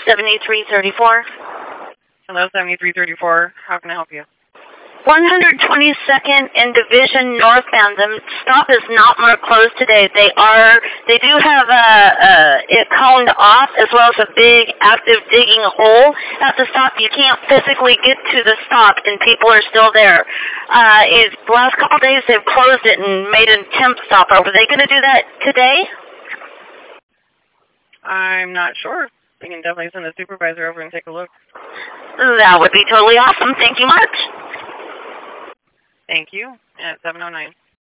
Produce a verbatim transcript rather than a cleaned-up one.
seventy-three thirty-four. Hello, seventy-three thirty-four. How can I help you? one hundred twenty-second and Division northbound. The stop is not marked closed today. They are, they do have a, a, it coned off as well as a big active digging hole at the stop. You can't physically get to the stop and people are still there. Uh, it's, the last couple of days they've closed it and made a temp stop. Are they going to do that today? I'm not sure. We can definitely send a supervisor over and take a look. That would be totally awesome. Thank you much. Thank you. At seven oh nine.